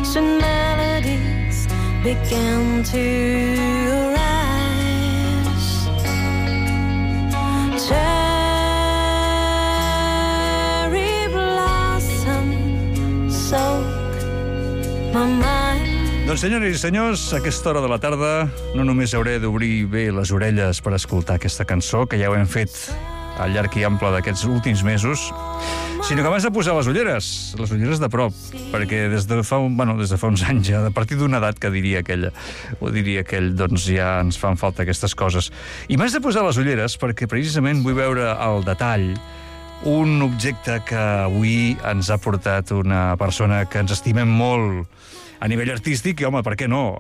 notes and melodies begin to arise. Cherry blossom soak my mind. Doncs senyores i senyors, a aquesta hora de la tarda no només hauré d'obrir bé les orelles per escoltar aquesta cançó, que ja ho hem fet al llarg i ample d'aquests últims mesos, sinó que m'has de posar les ulleres de prop, perquè des de fa uns anys, ja, a partir d'una edat que diria aquell, doncs ja ens fan falta aquestes coses. I m'has de posar les ulleres perquè precisament vull veure al detall un objecte que avui ens ha portat una persona que ens estimem molt a nivell artístic, i home, per què no?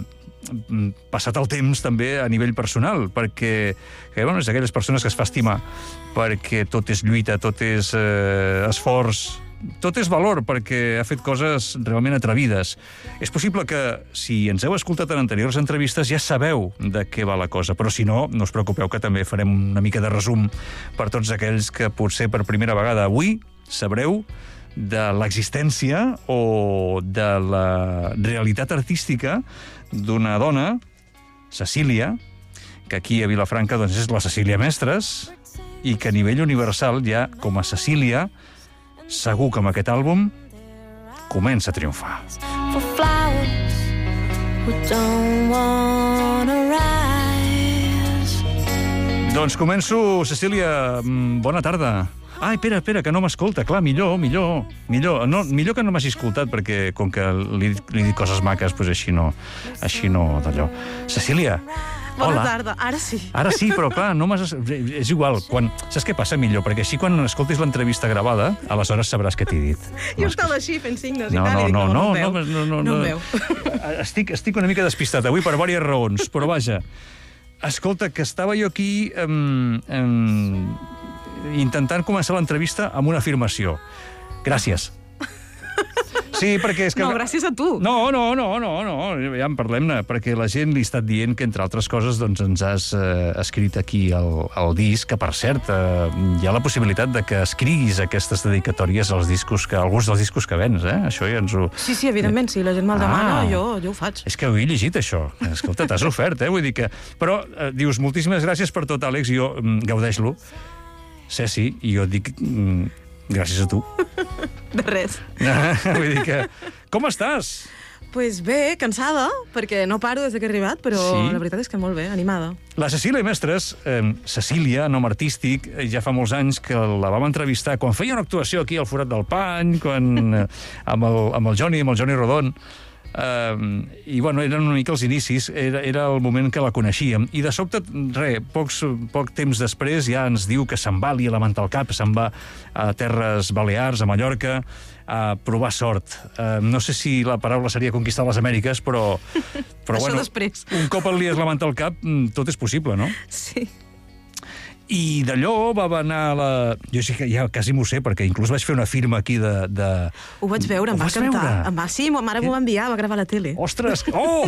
Passat el temps també a nivell personal, perquè és d'aquelles persones que es fa estimar, perquè tot és lluita, tot és esforç, tot és valor, perquè ha fet coses realment atrevides. És possible que, si ens heu escoltat en anteriors entrevistes, ja sabeu de què va la cosa, però si no, no us preocupeu, que també farem una mica de resum per tots aquells que potser per primera vegada avui sabreu de l'existència o de la realitat artística d'una dona, Cecília, que aquí a Vilafranca doncs, és la Cecília Mestres, i que a nivell universal ja, com a Cecília, segur que amb aquest àlbum comença a triomfar. For flowers who don't wanna rise. Doncs començo, Cecília, bona tarda. Ai, espera, que no m'escolta. Clar, millor. No, millor que no m'hagi escoltat, perquè com que li dic coses maques, doncs així no d'allò. Cecília, Bona hola. tarda, ara sí. Ara sí, però clar, no m'has... És igual, saps què passa millor? Perquè així quan escoltis l'entrevista gravada, aleshores sabràs què t'he dit. Jo estava així fent signes i No, tal, i dic, no em veu. Estic una mica despistat avui per diverses raons, però vaja. Escolta, que estava jo aquí intentant començar l'entrevista amb una afirmació. Gràcies. Sí, perquè és que... No, gràcies a tu. No, ja en parlem-ne, perquè la gent li ha estat dient que, entre altres coses, doncs ens has escrit aquí el disc, que, per cert, hi ha la possibilitat de que escriguis aquestes dedicatòries als discos, alguns dels discos que vens, Això ja ens ho... Sí, evidentment, si la gent me'l demana, jo ho faig. És que ho he llegit, això. Escolta, t'has ofert, Vull dir que... Però dius, moltíssimes gràcies per tot, Àlex, jo gaudeix-lo. Ceci, i jo et dic... Gràcies a tu. De res. Vull dir que... Com estàs? Pues bé, cansada, perquè no paro des que he arribat, però Sí? la veritat és que molt bé, animada. La Cecília Mestres, Cecília, nom artístic, ja fa molts anys que la vam entrevistar quan feia una actuació aquí al Forat del Pany, amb el Johnny Rodon, i bueno, eren una mica els inicis, era el moment que la coneixíem, i de sobte, poc temps després ja ens diu que se'n va, li ha lamentat el cap, se'n va a Terres Balears, a Mallorca, a provar sort. No sé si la paraula seria conquistar les Amèriques, però Això bueno, després. un cop li has lamentat el cap, tot és possible, no? Sí. I d'allò va anar a la... Jo sí que ja quasi m'ho sé, perquè inclús vaig fer una firma aquí de... Ho vaig veure, em va encantar. Sí, ma mare m'ho va enviar, va gravar a la tele. Ostres!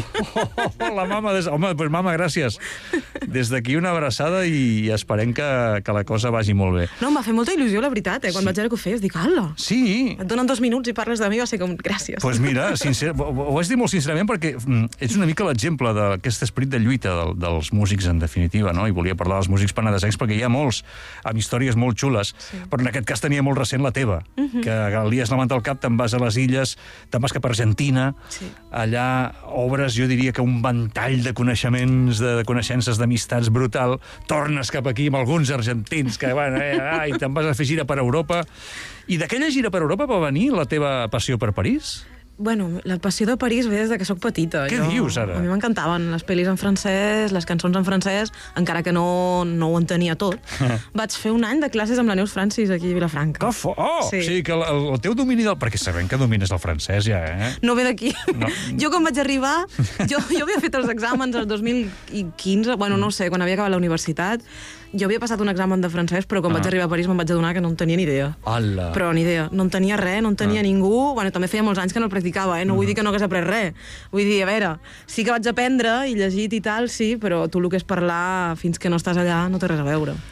La mama... Home, doncs mama, gràcies. Des d'aquí una abraçada i esperem que la cosa vagi molt bé. No, em va fer molta il·lusió, la veritat, Quan vaig veure que ho feies, dic, ala! Sí. Et donen 2 minuts i parles de mi, va ser com, gràcies. Doncs mira, ho vaig dir molt sincerament perquè ets una mica l'exemple d'aquest esperit de lluita dels músics, en definitiva, no? I volia parlar dels músics penedesencs perquè hi ha molts amb històries molt xules, però en aquest cas tenia molt recent la teva, que li has lamentat el cap, te'n vas a les illes, te'n vas cap a Argentina, allà obres, jo diria que un ventall de coneixements, de coneixences, d'amistats brutal, tornes cap aquí amb alguns argentins que van, i te'n vas a fer gira per Europa. I d'aquella gira per Europa va venir la teva passió per París? Bueno, la passió de París ve des de que sóc petita. Què dius, ara? A mi m'encantaven les pel·lis en francès, les cançons en francès, encara que no ho entenia tot. Vaig fer un any de classes amb la Neus Francis aquí a Vilafranca. Sí. O Sí. sigui que el teu domini del... Perquè sabem que domines el francès, ja, No ve d'aquí. No. Jo, quan vaig arribar, jo havia fet els exàmens el 2015, bueno, no sé, quan havia acabat la universitat. Jo havia passat un examen de francès, però quan vaig arribar a París me'n vaig adonar que no en tenia ni idea. Ala. Però ni idea. No en tenia res, no en tenia ningú. Bueno, també feia molts anys que no el practicava, No vull dir que no hagués après res. Vull dir, a veure, sí que vaig aprendre i llegit i tal, sí, però tu el que és parlar fins que no estàs allà no té res a veure.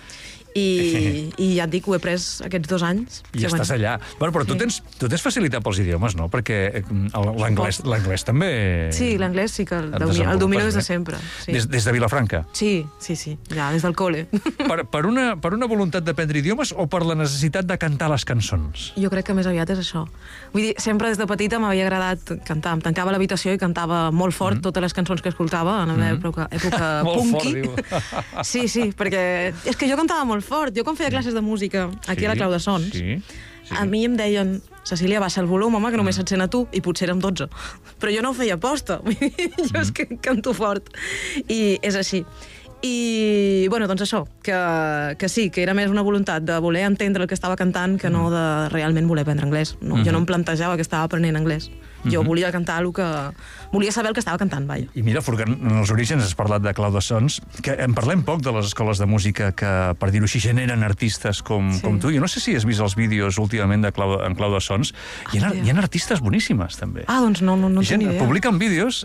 I ja et dic, ho he pres aquests 2 anys. I estàs allà. Bueno, però tu tens facilitat pels idiomes, no? Perquè l'anglès també... Sí, l'anglès sí que el domino des de sempre. Sí. Des de Vilafranca? Sí, ja, des del col·le. Per una voluntat d'aprendre idiomes o per la necessitat de cantar les cançons? Jo crec que més aviat és això. Vull dir, sempre des de petita m'havia agradat cantar. Em tancava a l'habitació i cantava molt fort totes les cançons que escoltava en la meva època punky. Molt fort, diu. Sí, perquè és que jo cantava molt fort. Jo quan feia classes de música aquí a la Clau de Sons, a mi em deien: Cecília, baixa el volum, home, que només et sent a tu, i potser érem 12. Però jo no ho feia aposta. Jo és que canto fort. I és així. I, bueno, doncs això, que sí, que era més una voluntat de voler entendre el que estava cantant que no de realment voler aprendre anglès. No, jo no em plantejava que estava aprenent anglès. Jo volia cantar el que... Volia saber el que estava cantant, vaja. I mira, Furcan, en els orígens has parlat de Clau de Sons, que en parlem poc de les escoles de música que, per dir-ho així, generen artistes com tu. Jo no sé si has vist els vídeos últimament en Clau de Sons. Hi ha artistes boníssimes, també. Ah, doncs no tinc idea. Publiquen vídeos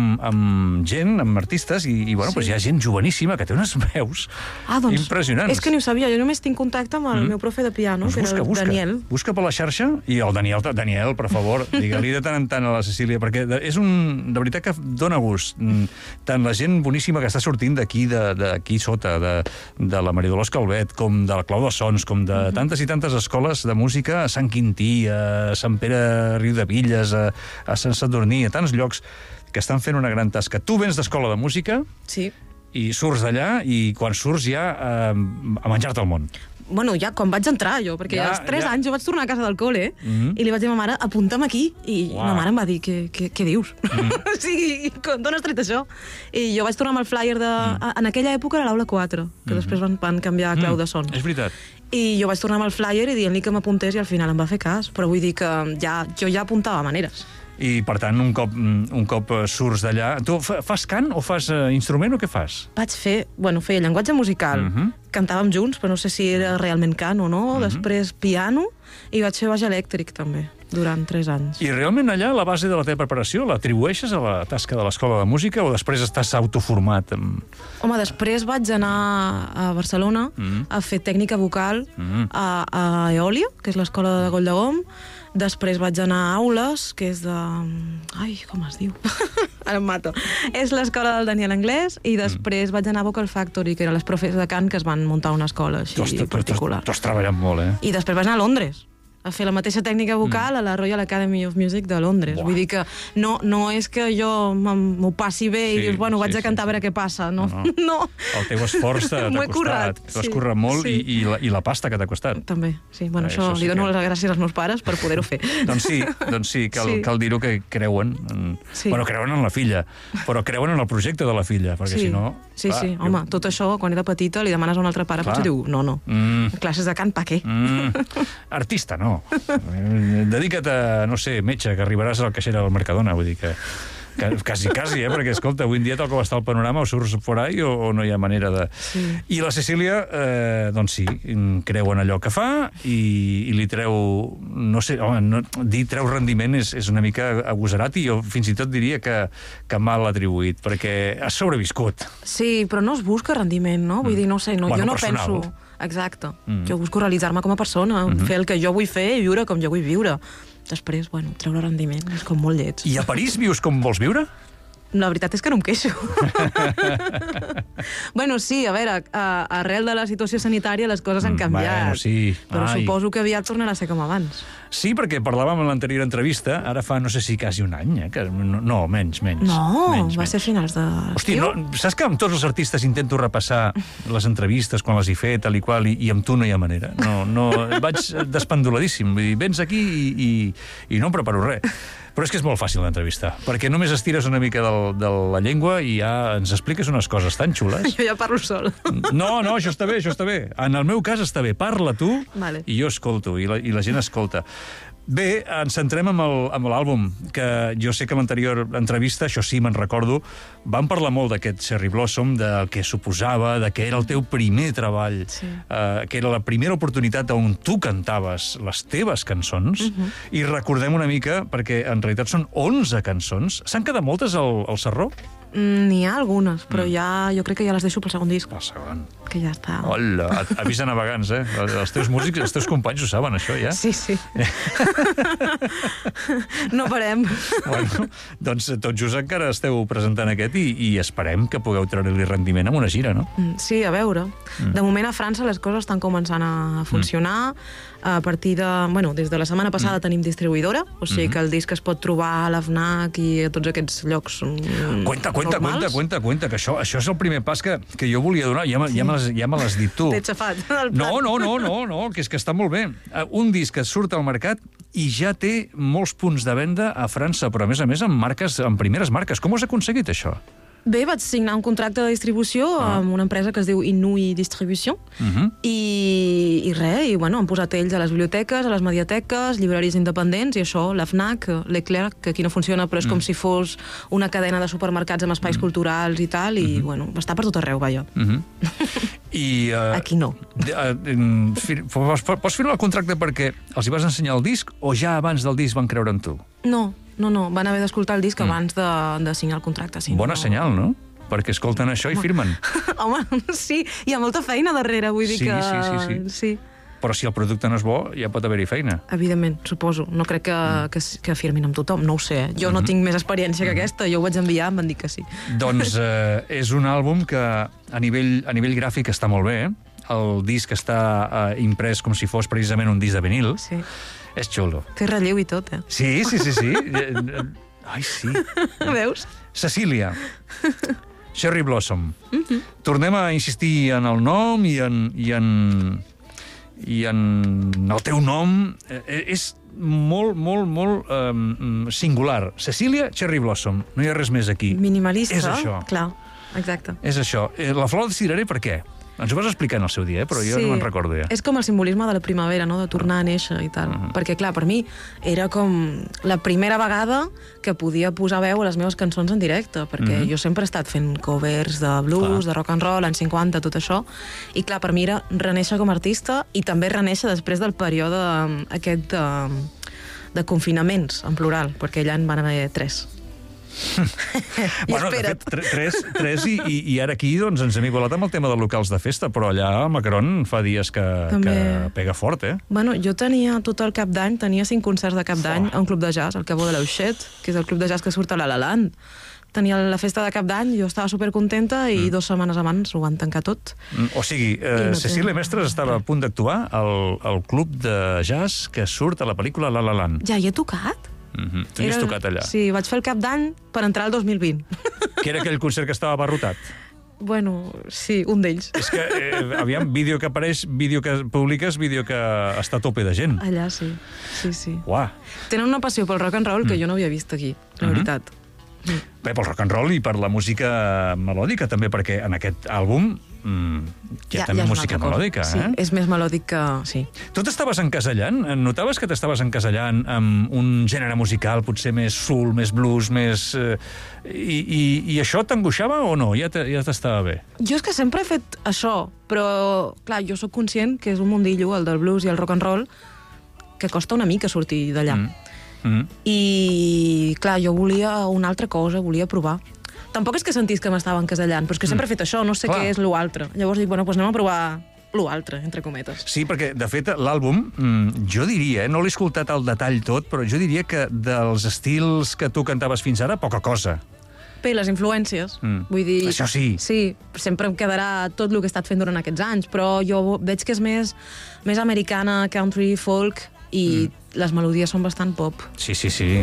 amb gent, amb artistes, i bueno, hi ha gent joveníssima que té unes veus impressionants. És que ni ho sabia. Jo només tinc contacte amb el meu profe de piano, que era el Daniel. Busca per la xarxa, i el Daniel, per favor, digue-li de tant en tant a la Cecília, perquè és de veritat que dona gust. Tant la gent boníssima que està sortint d'aquí sota, de la Maria Dolors Calvet, com de la Clau de Sons, com de tantes i tantes escoles de música, a Sant Quintí, a Sant Pere Riudevilles, a Sant Sadurní, a tants llocs que estan fent una gran tasca. Tu vens d'escola de música i surts d'allà, i quan surts ja a menjar-te el món. Bueno, ja quan vaig entrar jo, perquè als 3 anys jo vaig tornar a casa del col·le i li vaig dir a ma mare, apunta'm aquí, i ma mare em va dir, què dius? O sigui, d'on has tret això? I jo vaig tornar amb el flyer en aquella època era l'aula 4, que després van canviar a Clau de Sons. És veritat. I jo vaig tornar amb el flyer i dient-li que m'apuntés, i al final em va fer cas, però vull dir que jo ja apuntava maneres. I, per tant, un cop surts d'allà... Tu fas cant o fas instrument o què fas? Feia llenguatge musical. Cantàvem junts, però no sé si era realment cant o no. Després piano, i vaig fer baix elèctric, també, durant 3 anys. I realment allà la base de la teva preparació l'atribueixes a la tasca de l'escola de música o després estàs autoformat? Home, després vaig anar a Barcelona a fer tècnica vocal a Eòlia, que és l'escola de Golldegom. Després vaig anar a Aules, que és de... Ai, com es diu? Ara em mato. És l'escola del Daniel Anglès, i després vaig anar a Vocal Factory, que eren les profes de cant que es van muntar una escola així particular. Tu has treballat molt, I després vaig anar a Londres a fer la mateixa tècnica vocal a la Royal Academy of Music de Londres. Vull dir que no és que jo m'ho passi bé i dius, bueno, vaig a cantar a veure què passa. No. El teu esforç t'ha costat. T'ho has currat molt, i la pasta que t'ha costat. També, sí. Bueno, això li dono les gràcies als meus pares per poder-ho fer. Doncs sí, cal dir-ho que creuen. Bueno, creuen en la filla, però creuen en el projecte de la filla, perquè si no... Sí, home, tot això, quan era petita, li demanes a un altre pare, potser diu, no. Classes de cant, pa què? Artista, no. Dedica't a, no sé, metge, que arribaràs al caixer al Mercadona, vull dir que quasi, perquè, escolta, avui en dia tal com està el panorama, o surts fora o no hi ha manera de... I la Cecília, doncs sí, creu en allò que fa i li treu, no sé, home, dir treu rendiment és una mica agosarat, i jo fins i tot diria que mal atribuït, perquè has sobreviscut. Sí, però no es busca rendiment, no? Vull dir, no sé, jo no penso... Exacte. Jo busco realitzar-me com a persona, fer el que jo vull fer i viure com jo vull viure. Després, treure rendiment és com molt lleig. I a París vius com vols viure? La veritat és que no em queixo. Sí, a veure, arrel de la situació sanitària les coses han canviat. Però suposo que aviat tornarà a ser com abans. Sí, perquè parlàvem en l'anterior entrevista, ara fa no sé si quasi un any, no, menys. No, va ser finals de... Hòstia, saps que amb tots els artistes intento repassar les entrevistes quan les he fet, tal i qual, i amb tu no hi ha manera. No, vaig despendoladíssim. Vull dir, vens aquí i no em preparo res. Però és que és molt fàcil l'entrevista, perquè només estires una mica de la llengua i ja ens expliques unes coses tan xules. Jo ja parlo sol. No, això està bé. En el meu cas està bé. Parla tu i jo escolto, i la gent escolta. Bé, ens centrem amb l'àlbum, que jo sé que a l'anterior entrevista, això sí, me'n recordo, vam parlar molt d'aquest Cherry Blossom, del que suposava, que era el teu primer treball, que era la primera oportunitat on tu cantaves les teves cançons, i recordem una mica, perquè en realitat són 11 cançons. S'han quedat moltes al Sarró? N'hi ha algunes, però jo crec que ja les deixo pel segon disc. El segon. Que ja està. Hola, avisa navegants, eh? Els teus músics, els teus companys ho saben, això, ja? Sí. No parem. Bueno, doncs tot just encara esteu presentant aquest i esperem que pugueu treure-li rendiment amb una gira, no? Sí, a veure. De moment a França les coses estan començant a funcionar. A partir de... Bueno, des de la setmana passada tenim distribuïdora, o sigui que el disc es pot trobar a l'FNAC i a tots aquests llocs Cuenta, normals. que això és el primer pas que jo volia donar. Ja me l'has dit tu. T'he xafat. No, que és que està molt bé. Un disc que surt al mercat i ja té molts punts de venda a França, però a més amb primeres marques. Com ho has aconseguit, això? Bé, vaig signar un contracte de distribució amb una empresa que es diu Inouï Distribution i res, i bueno, han posat ells a les biblioteques, a les mediateques, llibreries independents, i això, la FNAC, l'Eclerc, que aquí no funciona, però és com si fos una cadena de supermercats amb espais culturals i tal, i bueno, està per tot arreu, vaja. I, aquí no. Pots firmar el contracte perquè els hi vas ensenyar el disc o ja abans del disc van creure en tu? No, van haver d'escoltar el disc abans de signar el contracte. Si Bona senyal, no? Perquè escolten això i firmen. Home, sí, hi ha molta feina darrere, vull dir que... Sí. Però si el producte no és bo, ja pot haver-hi feina. Evidentment, suposo. No crec que firmin amb tothom, no ho sé. Jo no tinc més experiència que aquesta, jo ho vaig enviar, em van dir que sí. Doncs és un àlbum que a nivell gràfic està molt bé, El disc està imprès com si fos precisament un disc de vinil. Sí. És xulo. Té relleu i tot, eh? Sí. Ai, sí. Veus? Cecília. Cherry Blossom. Tornem a insistir en el nom i en el teu nom. És molt singular. Cecília Cherry Blossom. No hi ha res més aquí. Minimalista. És això. Clar, exacte. És això. La flor de cirerer, per què? Ens ho vas explicar en el seu dia, però jo no me'n recordo ja. És com el simbolisme de la primavera, no? De tornar a néixer i tal. Perquè, clar, per mi era com la primera vegada que podia posar veu a les meves cançons en directe, perquè jo sempre he estat fent covers de blues, de rock and roll, anys 50, tot això, i clar, per mi era renéixer com a artista i també renéixer després del període aquest de confinaments, en plural, perquè allà en van haver 3. Bueno, de fet, 3 i ara aquí doncs, ens hem igualat amb el tema dels locals de festa, però allà a Macron fa dies que pega fort, eh? Bueno, jo tenia tot el cap d'any, tenia 5 concerts de cap d'any a un club de jazz, al Cabo de l'Auxet, que és el club de jazz que surt a La La Land. Tenia la festa de cap d'any, jo estava supercontenta i 2 setmanes abans ho van tancar tot. O sigui, Cecília Mestres estava a punt d'actuar al club de jazz que surt a la pel·lícula La La Land. Ja hi he tocat? Tu hi has tocat allà? Sí, vaig fer el cap d'any per entrar al 2020. Que era aquell concert que estava abarrotat? Bueno, sí, un d'ells. És que, aviam, vídeo que apareix, vídeo que publiques, vídeo que està a tope de gent. Allà, sí. Uah. Tenen una passió pel rock and roll que jo no havia vist aquí, la veritat. Bé, pel rock and roll i per la música melòdica, també, perquè en aquest àlbum hi ha també música melòdica, sí, és més melòdic que... Sí. Tu t'estaves encasellant? Notaves que t'estaves encasellant amb un gènere musical potser més soul, més blues, més... I això t'angoixava o no? Ja t'estava bé? Jo és que sempre he fet això, però, clar, jo sóc conscient que és un mundillo, el del blues i el rock and roll, que costa una mica sortir d'allà. I, clar, jo volia una altra cosa, volia provar. Tampoc és que sentís que m'estava encasellant, però és que sempre he fet això, no sé què és l'altre. Llavors dic, bueno, doncs anem a provar l'altre, entre cometes. Sí, perquè, de fet, l'àlbum, jo diria, no l'he escoltat al detall tot, però jo diria que dels estils que tu cantaves fins ara, poca cosa. Bé, les influències, vull dir... Això sí. Sí, sempre em quedarà tot el que he estat fent durant aquests anys, però jo veig que és més americana, country, folk, i les melodies són bastant pop. Sí.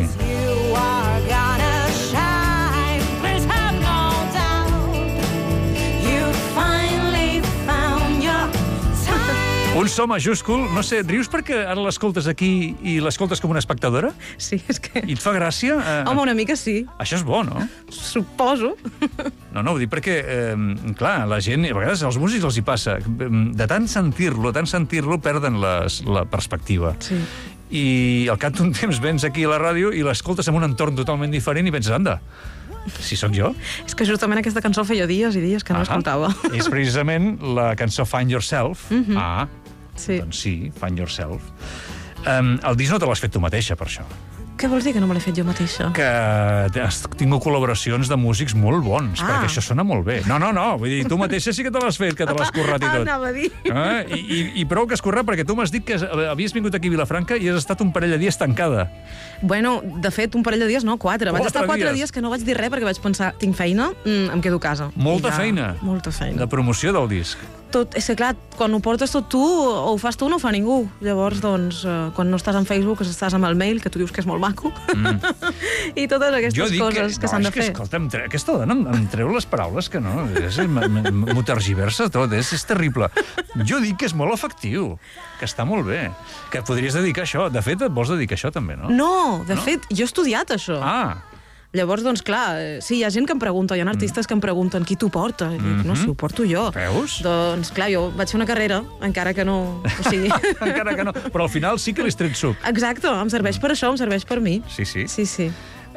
Un so majúscul, no sé, rius perquè ara l'escoltes aquí i l'escoltes com una espectadora? Sí, és que... I et fa gràcia? Home, una mica sí. Això és bo, no? Suposo. No, ho dic perquè, clar, la gent, a vegades als músics els hi passa, de tant sentir-lo, perden la perspectiva. Sí. I al cap d'un temps vens aquí a la ràdio i l'escoltes en un entorn totalment diferent i penses, anda, si sóc jo. És que justament aquesta cançó feia dies i dies que no l'escoltava. És precisament la cançó Find Yourself. Sí. Doncs sí, Find Yourself. El disc no te l'has fet tu mateixa, per això. Què vols dir que no me l'he fet jo mateixa? Que has tingut col·laboracions de músics molt bons, perquè això sona molt bé. No, vull dir, tu mateixa sí que te l'has fet, que te l'has currat i tot. Anava a dir. I prou que has currat, perquè tu m'has dit que havies vingut aquí a Vilafranca i has estat un parell de dies tancada. Bueno, de fet, un parell de dies, no, 4. Vaig estar 4 dies que no vaig dir res perquè vaig pensar, tinc feina, em quedo a casa. Molta feina. Molta feina. De promoció del disc. Tot, és que clar, quan ho portes tot tu, o ho fas tu o no ho fa ningú. Llavors, doncs, quan no estàs en Facebook, estàs amb el mail, que tu dius que és molt maco, i totes aquestes coses que s'han de fer. Escolta, aquesta dona em treu les paraules que no, m'ho tergiversa tot, és terrible. Jo dic que és molt efectiu, que està molt bé, que podries dedicar a això. De fet, et vols dedicar a això també, no? No, de fet, jo he estudiat això. Llavors, doncs, clar, sí, hi ha gent que em pregunta, hi ha artistes que em pregunten qui t'ho porta. I dic, no, si ho porto jo. Veus? Doncs, clar, jo vaig fer una carrera, encara que no... O sigui... encara que no, però al final sí que l'has tret suc. Exacte, em serveix per això, em serveix per mi. Sí.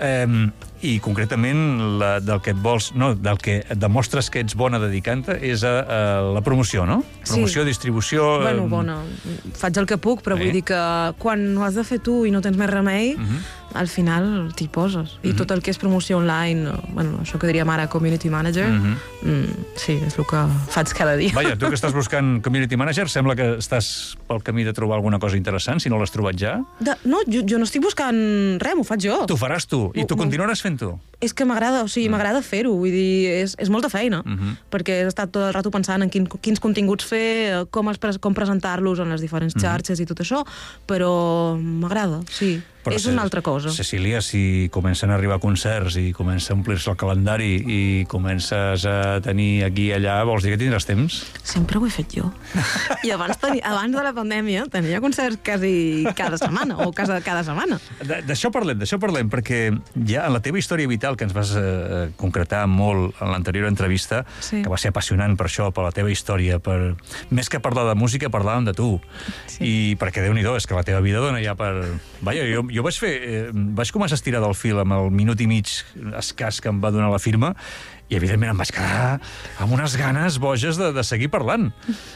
I concretament del que et vols, no, del que demostres que ets bona dedicant-te és a la promoció, no? Promoció, distribució... Bueno, bona. Faig el que puc, però vull dir que quan ho has de fer tu i no tens més remei, al final t'hi poses. I tot el que és promoció online, bueno, això que diríem ara community manager, sí, és el que faig cada dia. Vaja, tu que estàs buscant community manager, sembla que estàs pel camí de trobar alguna cosa interessant, si no l'has trobat ja? No, jo no estic buscant res, m'ho faig jo. T'ho faràs tu, i tu continuaràs fent tu. És que m'agrada, o sigui, m'agrada fer-ho, vull dir, és molta feina, perquè he estat tot el rato pensant en quins continguts fer, com presentar-los en les diferents xarxes i tot això, però m'agrada, sí. Però és una altra cosa. Cecília, si comencen a arribar concerts i comença a omplir-se el calendari i comences a tenir aquí i allà, vols dir que tindràs temps? Sempre ho he fet jo. I abans de la pandèmia tenia concerts quasi cada setmana, o cada setmana. D'això parlem, perquè ja en la teva història vital, que ens vas concretar molt en l'anterior entrevista, que va ser apassionant per això, per la teva història, més que parlar de música, parlàvem de tu. I perquè, Déu-n'hi-do, és que la teva vida dona ja per... Vaja, jo vaig començar a estirar del fil amb el minut i mig escàs que em va donar la firma i, evidentment, em vaig quedar amb unes ganes boges de seguir parlant.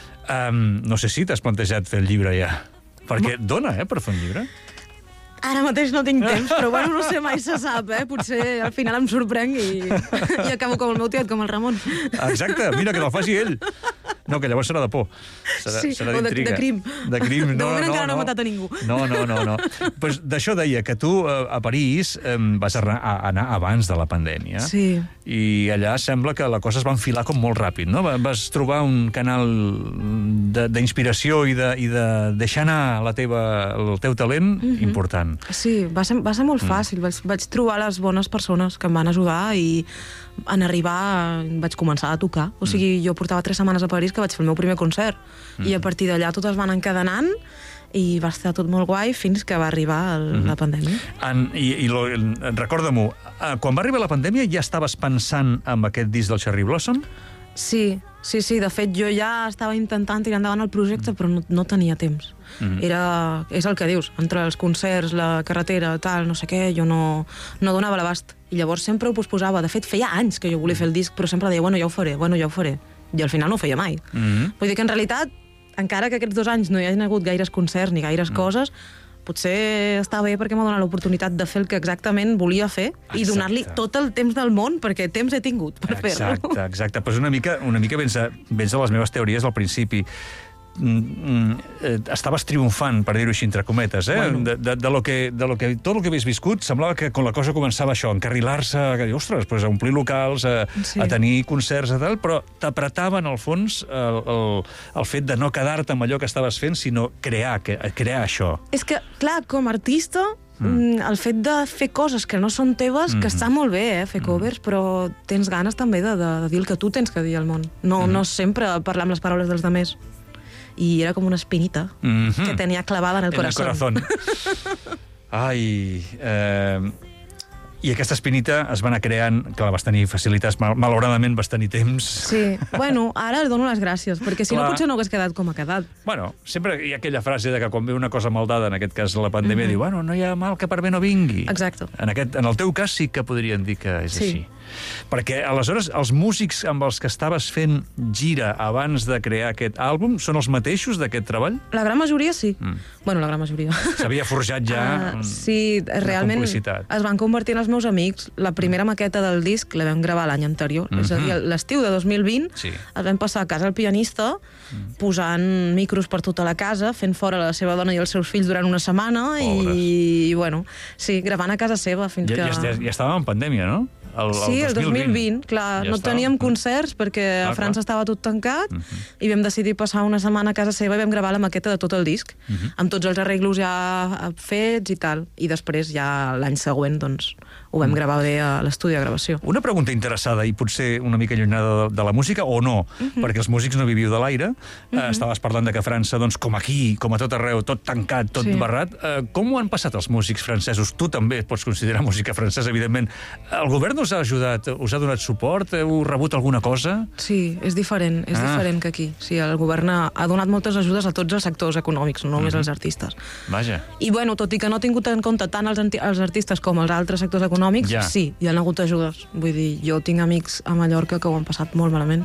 No sé si t'has plantejat fer el llibre ja, perquè dona, per fer un llibre. Ara mateix no tinc temps, però bueno, no sé, mai se sap, Potser al final em sorprenc i acabo com el meu tiet, com el Ramon. Exacte, mira, que te'l faci ell. No, que llavors serà de por. Serà d'intriga. De crim. De crim, no. De moment encara no he matat a ningú. No. Pues d'això deia, que tu a París vas anar abans de la pandèmia. Sí. I allà sembla que la cosa es va enfilar com molt ràpid, no? Vas trobar un canal d'inspiració i de deixar anar el teu talent important. Sí, va ser molt fàcil. Vaig trobar les bones persones que em van ajudar i en arribar vaig començar a tocar. O sigui, jo portava 3 setmanes a París que vaig fer el meu primer concert. I a partir d'allà tot es van encadenant i va estar tot molt guai fins que va arribar la pandèmia. Recorda-m'ho, quan va arribar la pandèmia ja estaves pensant en aquest disc del Cherry Blossom? Sí. De fet, jo ja estava intentant tirar endavant el projecte, però no tenia temps. És el que dius, entre els concerts, la carretera, tal, no sé què, jo no donava l'abast. I llavors sempre ho posposava. De fet, feia anys que jo volia fer el disc, però sempre deia, bueno, ja ho faré. I al final no ho feia mai. Vull dir que en realitat, encara que aquests 2 anys no hi hagin hagut gaires concerts ni gaires coses, potser està bé perquè m'ha donat l'oportunitat de fer el que exactament volia fer i donar-li tot el temps del món, perquè temps he tingut per fer-lo. Exacte. Pues una mica vens a les meves teories al principi. Estaves triomfant, per dir-ho així entre cometes, de lo que tot el que havies viscut semblava que quan la cosa començava això, a encarrilar-se, ostres, pues a omplir locals, a tenir concerts i tal, però t'apretava en el fons el fet de no quedar-te amb allò que estaves fent, sinó crear això. És que, clar, com a artista, el fet de fer coses que no són teves, que està molt bé, fer covers, però tens ganes també de dir el que tu tens que dir al món. No sempre parlar amb les paraules dels altres. I era com una espinita que tenia clavada en el corazón. Ai... I aquesta espinita es va anar creant, que la vas tenir facilitats, malauradament vas tenir temps. Sí, bueno, ara dono les gràcies, perquè si no potser no hagués quedat com ha quedat. Bueno, sempre hi ha aquella frase de que quan ve una cosa maldada, en aquest cas la pandèmia, diu, bueno, no hi ha mal que per bé no vingui. Exacte. En el teu cas sí que podrien dir que és així. Perquè, aleshores, els músics amb els que estaves fent gira abans de crear aquest àlbum són els mateixos d'aquest treball? La gran majoria sí. Bueno, la gran majoria. S'havia forjat ja sí, realment complicitat. Es van convertir en els meus amics. La primera maqueta del disc la vam gravar l'any anterior. És a dir, l'estiu de 2020 es vam passar a casa el pianista posant micros per tota la casa, fent fora la seva dona i els seus fills durant una setmana i, bueno, sí, gravant a casa seva fins que... Ja estàvem en pandèmia, no? El 2020, clar. No teníem concerts perquè a França estava tot tancat i vam decidir passar una setmana a casa seva i vam gravar la maqueta de tot el disc, amb tots els arreglos ja fets i tal. I després, ja l'any següent, doncs, ho vam gravar bé a l'estudi de gravació. Una pregunta interessada i potser una mica allunyada de la música, o no, perquè els músics no viviu de l'aire. Estaves parlant de que França, doncs, com aquí, com a tot arreu, tot tancat, tot barrat. Com ho han passat els músics francesos? Tu també et pots considerar música francesa, evidentment. El govern us ha ajudat, us ha donat suport? Heu rebut alguna cosa? Sí, és diferent que aquí. Sí, el govern ha donat moltes ajudes a tots els sectors econòmics, no només als artistes. Vaja. I, bueno, tot i que no ha tingut en compte tant els artistes com els altres sectors econòmics, sí, hi ha hagut ajudes. Vull dir, jo tinc amics a Mallorca que ho han passat molt malament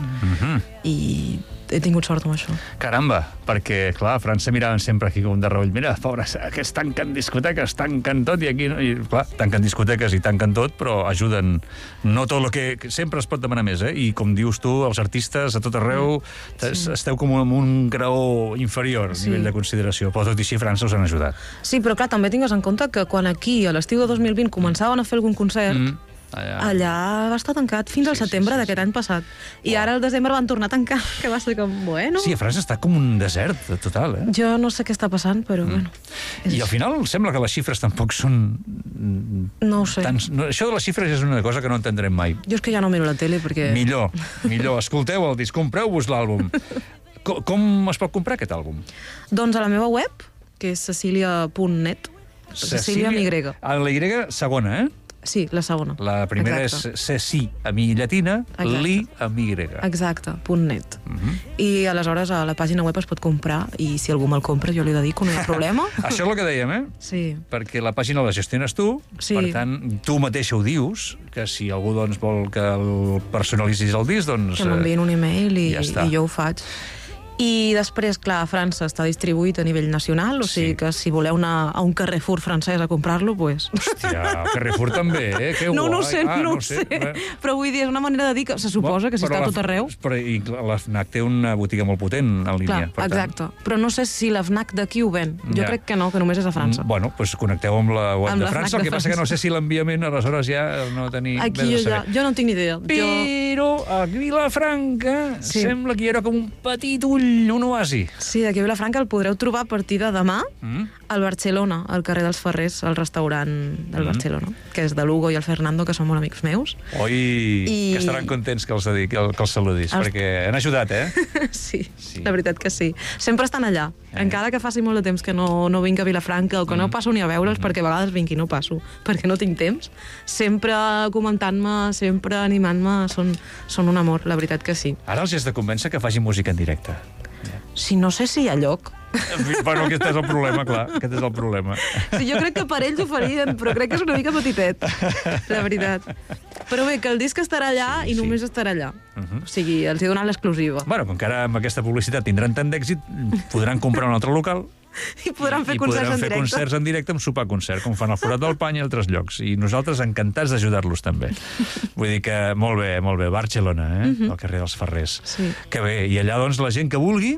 i he tingut sort amb això. Caramba, perquè, clar, a França miraven sempre aquí com de reull. Mira, pobres, que es tanquen discoteques, tanquen tot, i aquí, clar, tanquen discoteques i tanquen tot, però ajuden. No tot el que... Sempre es pot demanar més, I com dius tu, els artistes a tot arreu esteu com en un graó inferior a nivell de consideració, però tot i així a França us han ajudat. Sí, però clar, també tingues en compte que quan aquí, a l'estiu de 2020, començaven a fer algun concert, allà va estar tancat fins al setembre d'aquest any passat. I ara al desembre van tornar a tancar, que va ser com, bueno... Sí, a França està com un desert total, Jo no sé què està passant, però bueno... I al final sembla que les xifres tampoc són... No ho sé. Això de les xifres és una cosa que no entendrem mai. Jo és que ja no miro la tele perquè... Millor. Escolteu el disc, compreu-vos l'àlbum. Com es pot comprar aquest àlbum? Doncs a la meva web, que és cecilia.net. Cecilia amb Y. A la Y segona, Sí, la segona. La primera és Ceci, amb I llatina, Li, amb Y. Exacte, .net. I aleshores a la pàgina web es pot comprar i si algú me'l compra jo li dedico, no hi ha problema. Això és el que dèiem, Sí. Perquè la pàgina la gestiones tu, per tant, tu mateixa ho dius, que si algú doncs, vol que el personalitzis el disc, doncs... Que m'enviïn un email i jo ho faig. I després, clar, a França està distribuït a nivell nacional, o sigui que si voleu anar a un Carrefour francès a comprar-lo, doncs... Hòstia, Carrefour també, Que guai. No ho sé. Però vull dir, és una manera de dir que se suposa que si està a tot arreu... I la FNAC té una botiga molt potent en línia. Clar, exacte. Però no sé si la FNAC d'aquí ho ven. Jo crec que no, que només és a França. Bueno, doncs connecteu amb la web de França, el que passa que no sé si l'enviament aleshores ja no tenir... Aquí jo no en tinc ni idea. Però a Vilafranca sembla que hi haurà com un petit ull, un oasi. Sí, aquí a Vilafranca el podreu trobar a partir de demà al Barcelona, al carrer dels Ferrers, al restaurant del Barcelona, que és de l'Hugo i el Fernando, que són molt amics meus. Que estaran contents que els saludis, perquè han ajudat, Sí, la veritat que sí. Sempre estan allà. Encara que faci molt de temps que no vinc a Vilafranca o que no passo ni a veure'ls, perquè a vegades vinc i no passo, perquè no tinc temps, sempre comentant-me, sempre animant-me, són un amor, la veritat que sí. Ara els has de convèncer que facin música en directe. Si no sé si hi ha lloc. Bueno, aquest és el problema, clar. Aquest és el problema. Sí, jo crec que per ells ho farien, però crec que és una mica petitet, la veritat. Però bé, que el disc estarà allà i només estarà allà. O sigui, els he donat l'exclusiva. Bueno, com que ara amb aquesta publicitat tindran tant d'èxit, podran comprar un altre local i podran fer concerts en directe amb sopar-concert, com fan al Forat del Pany i altres llocs. I nosaltres encantats d'ajudar-los també. Vull dir que molt bé, Barcelona, al carrer dels Ferrers. Que bé, i allà doncs la gent que vulgui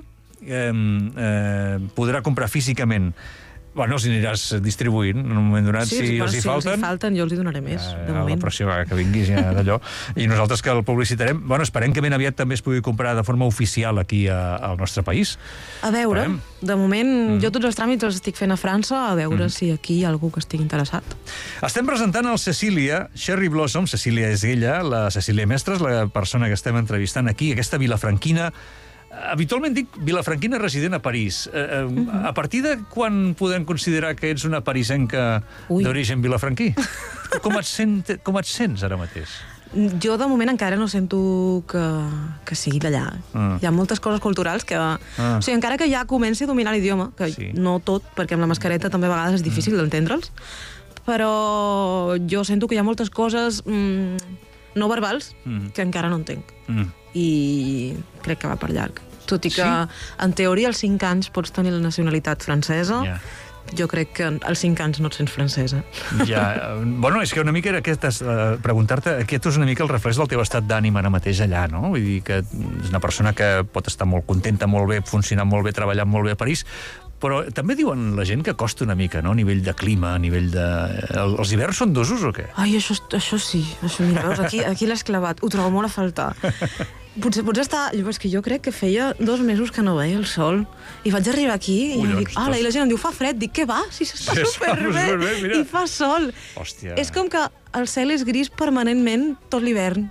podrà comprar físicament. Bueno, els aniràs distribuint en un moment donat, si els hi falten. Si falten, jo els hi donaré més, de moment. La pressió que vinguis ja d'allò. I nosaltres que el publicitarem, bueno, esperem que ben aviat també es pugui comprar de forma oficial aquí al nostre país. A veure, de moment jo tots els tràmits els estic fent a França, a veure si aquí hi ha algú que estigui interessat. Estem presentant el Cecília, Cherry Blossom, Cecília és ella, la Cecília Mestres, la persona que estem entrevistant aquí, aquesta vilafranquina. Habitualment dic vilafranquina resident a París. A partir de quan podem considerar que ets una parisenca d'origen vilafranquí? Com et sents ara mateix? Jo, de moment, encara no sento que sigui d'allà. Hi ha moltes coses culturals que... O sigui, encara que ja comenci a dominar l'idioma, que no tot, perquè amb la mascareta també a vegades és difícil d'entendre'ls, però jo sento que hi ha moltes coses no verbals, que encara no entenc. I crec que va per llarg. Tot i que, en teoria, als 5 anys pots tenir la nacionalitat francesa. Jo crec que als 5 anys no et sents francesa. Bueno, és que una mica era preguntar-te, aquest és una mica el reflex del teu estat d'ànim ara mateix allà, no? Vull dir que és una persona que pot estar molt contenta, molt bé, funcionant molt bé, treballant molt bé a París, però també diuen la gent que costa una mica, no? A nivell de clima, a nivell de... Els hiverns són dosos o què? Ai, això sí. Mira, veus, aquí l'has clavat. Ho trobo molt a faltar. Potser està... És que jo crec que feia 2 mesos que no veia el sol. I vaig arribar aquí i dic, i la gent em diu, fa fred. Dic, què va? Si està superbé. I fa sol. Hòstia. És com que el cel és gris permanentment tot l'hivern.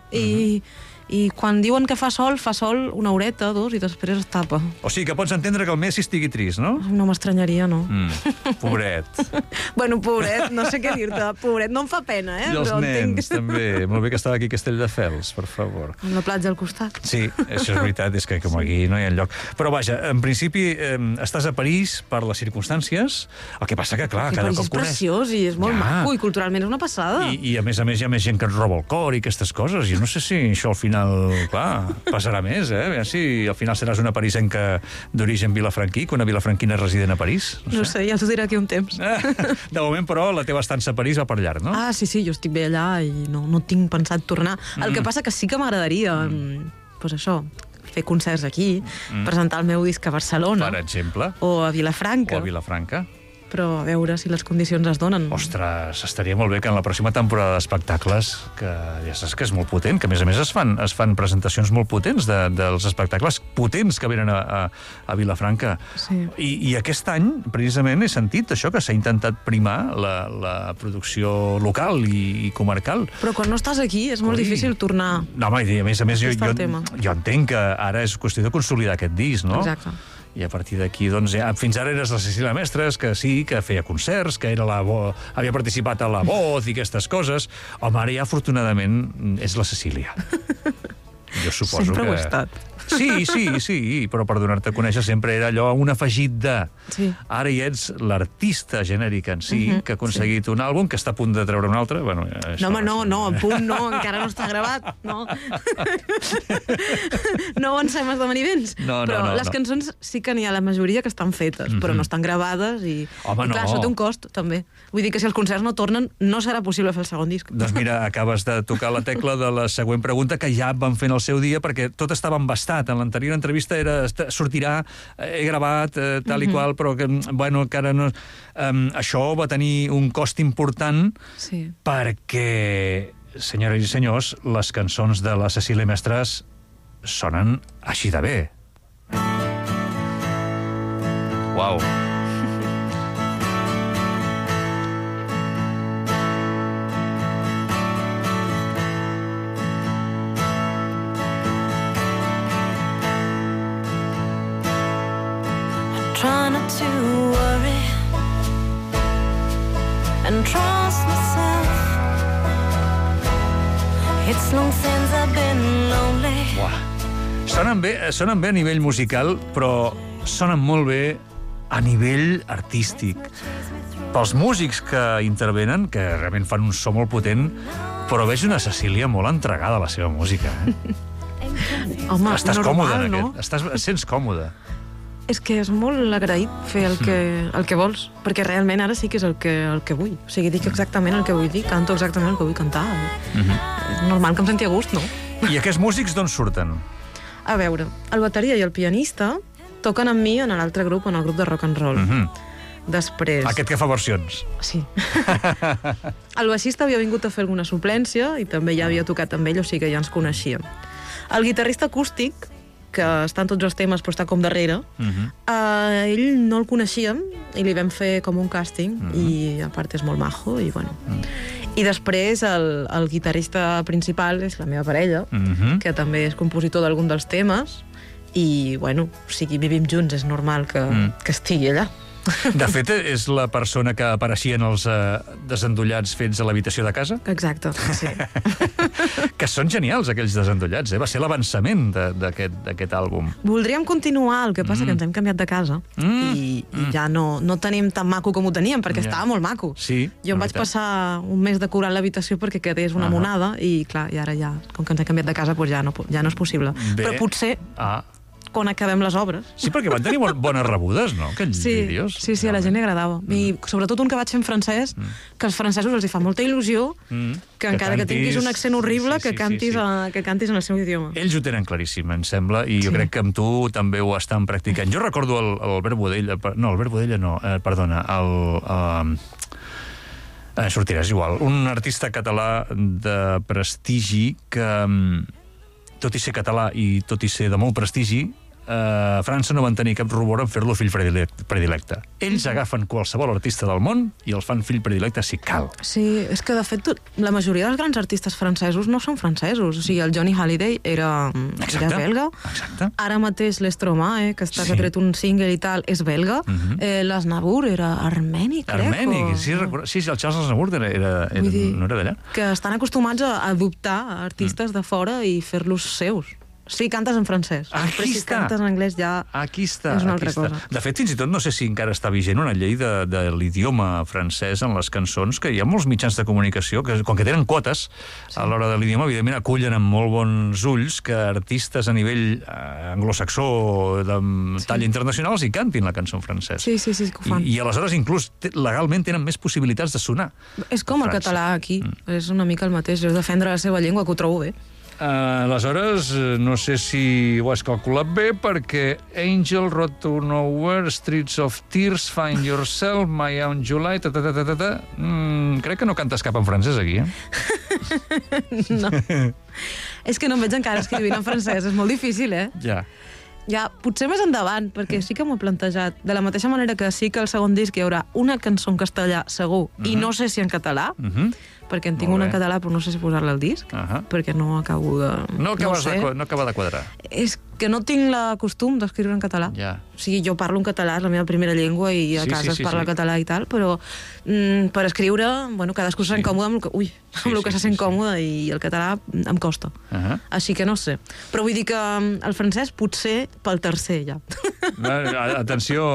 I quan diuen que fa sol una horeta, 2, i després es tapa. O sigui que pots entendre que el Messi estigui trist, no? No m'estranyaria, no. Pobret. Bueno, pobret, no sé què dir-te. Pobret, no em fa pena, I els nens, també. Molt bé que estava aquí Castelldefels, per favor. Amb la platja al costat. Sí, això és veritat, és que com aquí no hi ha lloc. Però vaja, en principi estàs a París per les circumstàncies, el que passa que, clar, cada cop coneix... París és preciós i és molt maco i culturalment és una passada. I a més hi ha més gent que et roba el cor i aquestes coses. Jo no sé si això al final, clar, passarà més, eh? A veure si al final seràs una parisenca d'origen vilafranquí, que una vilafranquina resident a París. No sé, ja t'ho diré aquí un temps. De moment, però, la teva estança a París va per llarg, no? Ah, sí, jo estic bé allà i no tinc pensat tornar. El que passa que sí que m'agradaria, doncs això, fer concerts aquí, presentar el meu disc a Barcelona. Per exemple. O a Vilafranca. Però a veure si les condicions es donen. Ostres, estaria molt bé que en la pròxima temporada d'espectacles, que ja saps que és molt potent, que a més es fan presentacions molt potents dels espectacles potents que venen a Vilafranca. Sí. I aquest any, precisament, he sentit això, que s'ha intentat primar la producció local i comarcal. Però quan no estàs aquí és molt difícil tornar. No, home, a més, jo entenc que ara és qüestió de consolidar aquest disc, no? Exacte. I a partir d'aquí, doncs, fins ara eres la Cecília Mestres, que sí, que feia concerts, que era havia participat a La Voz i aquestes coses. Home, ara ja, afortunadament, és la Cecília. Jo suposo sempre que... ho he estat. Sí, però per donar-te a conèixer sempre era allò un afegit de... Sí. Ara ja ets l'artista genèric en si, que ha aconseguit un àlbum, que està a punt de treure un altre. Bueno, no, home, no, a punt no, encara no està gravat, no. No avancem a esdeveniments. Però les cançons sí que n'hi ha la majoria que estan fetes, però no estan gravades i clar, això té un cost, també. Vull dir que si els concerts no tornen, no serà possible fer el segon disc. Doncs mira, acabes de tocar la tecla de la següent pregunta, que ja van fent el seu dia, perquè tot estava embastat. En l'anterior entrevista sortirà, he gravat, tal i qual, però que, bueno, encara no... Això va tenir un cost important perquè, senyores i senyors, les cançons de la Cecília Mestres sonen així de bé. Uau! Try not to worry and trust myself. It's long since I've been lonely. Sonen bé a nivell musical, però sonen molt bé a nivell artístic. Pels músics que intervenen, que realment fan un so molt potent, però veig una Cecília molt entregada a la seva música. Home, estàs còmode, no? Et sents còmode. És que és molt agraït fer el que vols, perquè realment ara sí que és el que vull. O sigui, dic exactament el que vull dir, canto exactament el que vull cantar. És normal que em senti a gust, no? I aquests músics d'on surten? A veure, el bateria i el pianista toquen amb mi en l'altre grup, en el grup de rock and roll. Després... Aquest que fa versions. Sí. El baixista havia vingut a fer alguna suplència i també ja havia tocat amb ell, o sigui que ja ens coneixíem. El guitarrista acústic, que està en tots els temes però està com darrere, ell no el coneixíem i li vam fer com un càsting i a part és molt majo i bueno. I després el guitarrista principal és la meva parella, que també és compositor d'algun dels temes i bueno, o sigui, vivim junts, és normal que estigui allà. De fet, és la persona que apareixien els desendollats fets a l'habitació de casa? Exacte, sí. Que són genials, aquells desendollats, Va ser l'avançament d'aquest àlbum. Voldríem continuar, el que passa que ens hem canviat de casa i ja no tenim tan maco com ho teníem, perquè estava molt maco. Sí, jo em vaig passar un mes decorant l'habitació perquè quedés una monada i, clar, i ara ja, com que ens hem canviat de casa, doncs ja no és possible. Bé. Però potser... quan acabem les obres. Sí, perquè van tenir bones rebudes, no?, aquells vídeos. Sí, a la gent li agradava. I sobretot un que vaig fer en francès, que als francesos els hi fa molta il·lusió que encara que tinguis un accent horrible, que cantis en el seu idioma. Ells ho tenen claríssim, em sembla, i jo crec que amb tu també ho estan practicant. Jo recordo l'Albert Bodella, perdona, sortiràs igual. Un artista català de prestigi que, tot i ser català i tot i ser de molt prestigi, a França no van tenir cap rubor en fer-lo fill predilecte. Ells agafen qualsevol artista del món i el fan fill predilecte si cal. Sí, és que de fet la majoria dels grans artistes francesos no són francesos. O sigui, el Johnny Hallyday era belga. Exacte. Ara mateix l'Stromae, que ha tret un single i tal, és belga. L'Aznavour era armeni, crec. Armeni, sí, el Charles Aznavour no era d'allà. Que estan acostumats a adoptar artistes de fora i fer-los seus. Sí, cantes en francès. Aquí està. Si cantes en anglès ja és una altra cosa. De fet, fins i tot no sé si encara està vigent una llei de l'idioma francès en les cançons, que hi ha molts mitjans de comunicació que, com que tenen quotes a l'hora de l'idioma, evidentment acullen amb molt bons ulls que artistes a nivell anglosaxó de talla internacional els hi cantin la cançó en francès. Sí, que ho fan. I aleshores inclús legalment tenen més possibilitats de sonar. És com el català aquí. És una mica el mateix. És defendre la seva llengua, que ho trobo bé. Aleshores, no sé si ho has calculat bé, perquè Angel, Road to Nowhere, Streets of Tears, Find Yourself, My Own July, crec que no cantes cap en francès, aquí, No. És que no em veig encara escrivint en francès, és molt difícil, Ja, potser més endavant, perquè sí que m'ho he plantejat. De la mateixa manera que sí que al segon disc hi haurà una cançó en castellà, segur, i no sé si en català, perquè en tinc una en català, però no sé si posar-la al disc, perquè no acabo de... No acaba de quadrar. És que no tinc la costum d'escriure en català. O sigui, jo parlo en català, és la meva primera llengua, i a casa es parla català i tal, però per escriure, cadascú se sent còmode amb el que se sent còmode, i el català em costa. Així que no sé. Però vull dir que el francès potser pel tercer, ja. Atenció,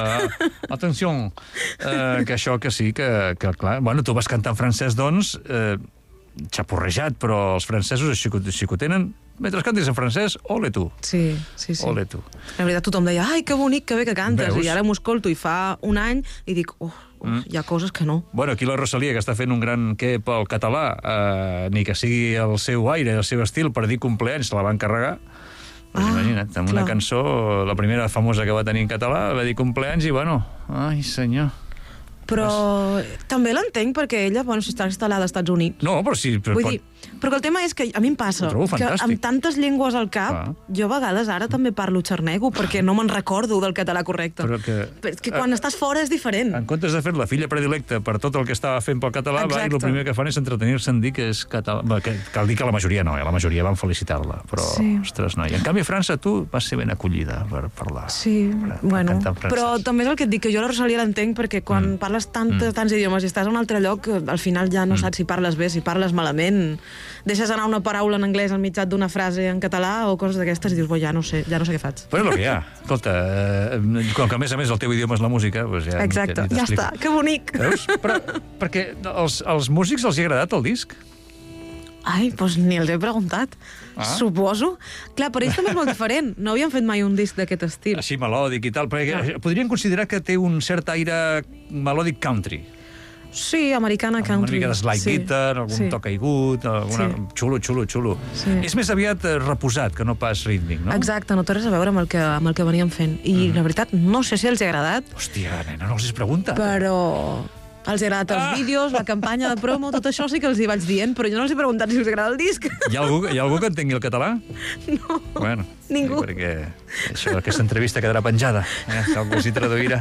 que això que sí, que clar, tu vas cantar en francès, doncs, xapurrejat, però els francesos així que ho tenen. Mentre cantis en francès, ole tu. Sí. Ole tu. La veritat, tothom deia, ai, que bonic, que bé que cantes. Veus? I ara m'ho escolto i fa un any i dic, hi ha coses que no. Bueno, aquí la Rosalia, que està fent un gran què pel català, ni que sigui el seu aire, el seu estil, per dir compleanys, se la van carregar. Pues imagina't, amb una cançó, la primera famosa que va tenir en català, va dir compleanys i, ai, senyor... Però també l'entenc, perquè ella, si està instal·lada als Estats Units... No, però sí... Vull dir, però que el tema és que a mi em passa que amb tantes llengües al cap, jo a vegades ara també parlo xarnego, perquè no me'n recordo del català correcte. Però que quan estàs fora és diferent. En comptes de fer la filla predilecta per tot el que estava fent pel català, i el primer que fan és entretenir-se en dir que és català... Cal dir que la majoria no, la majoria van felicitar-la, però, ostres, no. I en canvi a França tu vas ser ben acollida per parlar. Sí, però també és el que et dic, que jo la Rosalia l'entenc, perquè quan parles tants idiomes i estàs a un altre lloc, al final ja no saps si parles bé, si parles malament, deixes anar una paraula en anglès al mitjà d'una frase en català o coses d'aquestes i dius, ja no sé què faig. Però és el que hi ha. Escolta, com que a més el teu idioma és la música, doncs ja... Exacte, ja està, que bonic. Veus? Però perquè als músics els hi ha agradat el disc? Ai, doncs ni els he preguntat. Suposo. Clar, per ells també és molt diferent. No havien fet mai un disc d'aquest estil. Així melòdic i tal, perquè podrien considerar que té un cert aire melòdic country. Sí, americana country. Una mica de slide guitar, algun toc caigut, xulo. És més aviat reposat que no pas rítmic, no? Exacte, no té res a veure amb el que veníem fent. I la veritat, no sé si els ha agradat. Hòstia, nena, no els has preguntat. Però Els ha agradat els vídeos, la campanya de promo, tot això sí que els hi vaig dient, però jo no els he preguntat si us agrada el disc. Hi ha algú que entengui el català? No, bueno, ningú. Sí, perquè aquesta entrevista quedarà penjada. Algú s'hi traduirà.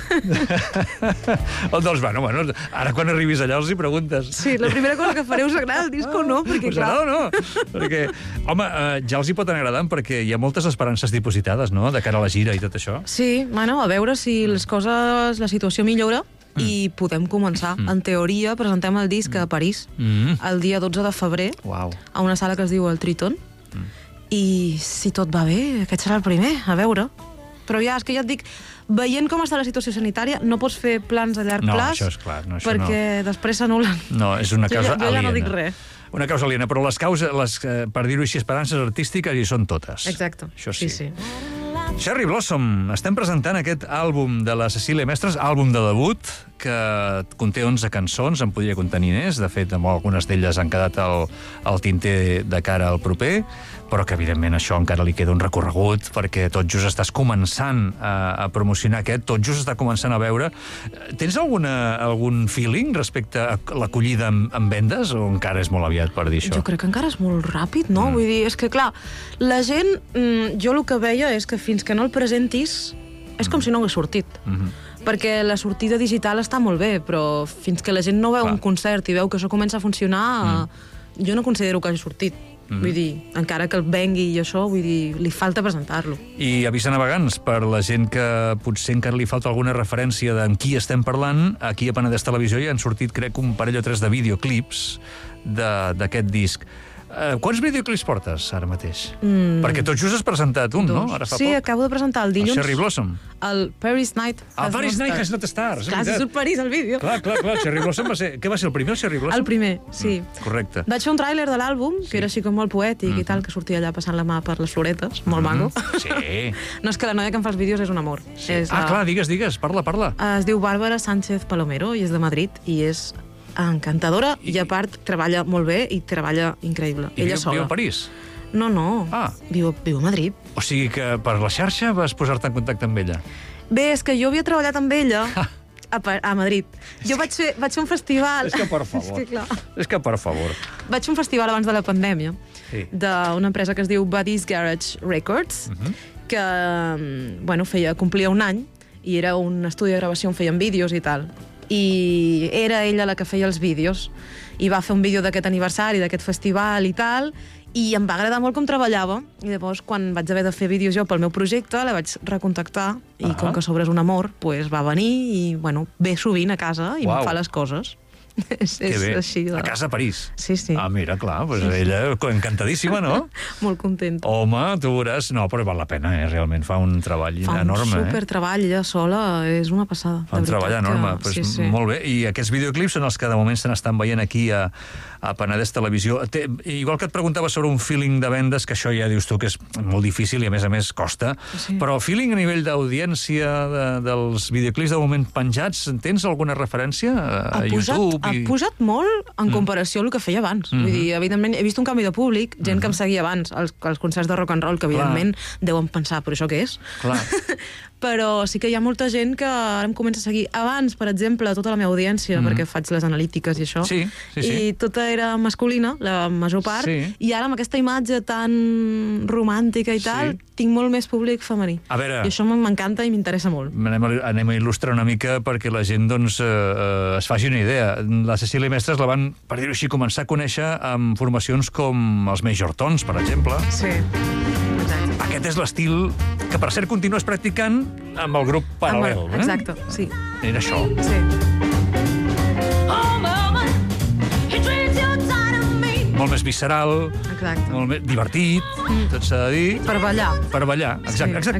Doncs, bueno, ara quan arribis allà els hi preguntes. Sí, la primera cosa que faré, us agrada el disc o no? Perquè, us agrada o no? Perquè, home, ja els hi pot anar agradant perquè hi ha moltes esperances dipositades, no?, de cara a la gira i tot això. Sí, bueno, a veure si les coses, la situació millora i podem començar. En teoria, presentem el disc a París el dia 12 de febrer a una sala que es diu el Triton i si tot va bé, aquest serà el primer, a veure. Però ja, és que ja et dic, veient com està la situació sanitària, no pots fer plans a llarg plaç, això és clar, no, això perquè després s'anulen. No, és una causa aliena. Jo ja no dic res. Una causa aliena, però les causes, per dir-ho així, esperances artístiques hi són totes. Exacte. Això sí. Sí. Cherry Blossom, estem presentant aquest àlbum de la Cecília Mestres, àlbum de debut, que conté 11 cançons, en podria contenir més, de fet, algunes d'elles han quedat al tinter de cara al proper, però que, evidentment, això encara li queda un recorregut, perquè tot just estàs començant a promocionar aquest, tot just està començant a veure. Tens algun feeling respecte a l'acollida en vendes, o encara és molt aviat per dir això? Jo crec que encara és molt ràpid, no? Vull dir, és que, clar, la gent, jo el que veia és que fins que no el presentis, és com si no hagués sortit. Perquè la sortida digital està molt bé, però fins que la gent no veu un concert i veu que això comença a funcionar, jo no considero que hagi sortit. Vull dir, encara que el vengui i això, vull dir, li falta presentar-lo. I avís a navegants, per la gent que potser encara li falta alguna referència d'en qui estem parlant, aquí a Penedès Televisió hi han sortit, crec, un parell o tres de videoclips d'aquest disc. Quants videoclips portes ara mateix? Perquè tot just has presentat un, no? Ara fa sí, poc. acabo de presentar el dilluns. El Cherry Blossom. El Paris Night El Paris Night Has Not Stars. Clar, si surt París, el vídeo. Clar, Cherry Blossom va ser... Què va ser, el primer, el Cherry Blossom? El primer, sí. Correcte. Vaig fer un tràiler de l'àlbum, que era així com molt poètic i tal, que sortia allà passant la mà per les floretes, molt maco. Sí. No, és que la noia que em fa els vídeos és un amor. Clar, digues, parla. Es diu Bàrbara Sánchez Palomero i és de Madrid i és encantadora i a part treballa molt bé i treballa increïble. Ella sola. Viu a París? No. Viu a Madrid. O sigui que per la xarxa vas posar-te en contacte amb ella? Bé, és que jo havia treballat amb ella a Madrid. Jo vaig fer un festival... És que per favor. Vaig fer un festival abans de la pandèmia d'una empresa que es diu Buddy's Garage Records, que complia un any i era un estudi de gravació on feien vídeos i tal. I era ella la que feia els vídeos i va fer un vídeo d'aquest aniversari, d'aquest festival i tal, i em va agradar molt com treballava i llavors quan vaig haver de fer vídeos jo pel meu projecte la vaig recontactar i com que sobre és un amor, va venir i ve sovint a casa i em fa les coses. És així de... A casa a París? Sí. Ah, mira, clar, ella encantadíssima, no? Molt contenta. Home, tu veuràs... No, però val la pena, realment, fa un treball enorme. Fa un supertreball, ella sola, és una passada. Fa un treball enorme, sí. Molt bé. I aquests videoclips són els que de moment se n'estan veient aquí a Penedès Televisió. Igual que et preguntava sobre un feeling de vendes, que això ja dius tu que és molt difícil i a més costa, però el feeling a nivell d'audiència dels videoclips de moment penjats, tens alguna referència a YouTube? Ha pujat molt en comparació al que feia abans. Vull dir, evidentment, he vist un canvi de públic, gent que em seguia abans, als concerts de rock and roll, que evidentment deuen pensar, però això què és? Clar. Però sí que hi ha molta gent que ara em comença a seguir. Abans, per exemple, tota la meva audiència, perquè faig les analítiques i això, i tota era masculina, la major part, i ara amb aquesta imatge tan romàntica i tal, tinc molt més públic femení. I això m'encanta i m'interessa molt. Anem a il·lustrar una mica perquè la gent es faci una idea. La Cecília Mestres la van, per dir-ho així, començar a conèixer amb formacions com els Major Tons, per exemple. Sí, exacte. Aquest és l'estil que, per cert, continues practicant amb el grup Paral·lel. Exacte, sí. Era això. Sí. Molt més visceral, molt més divertit, tot s'ha de dir. Per ballar. Per ballar, exacte.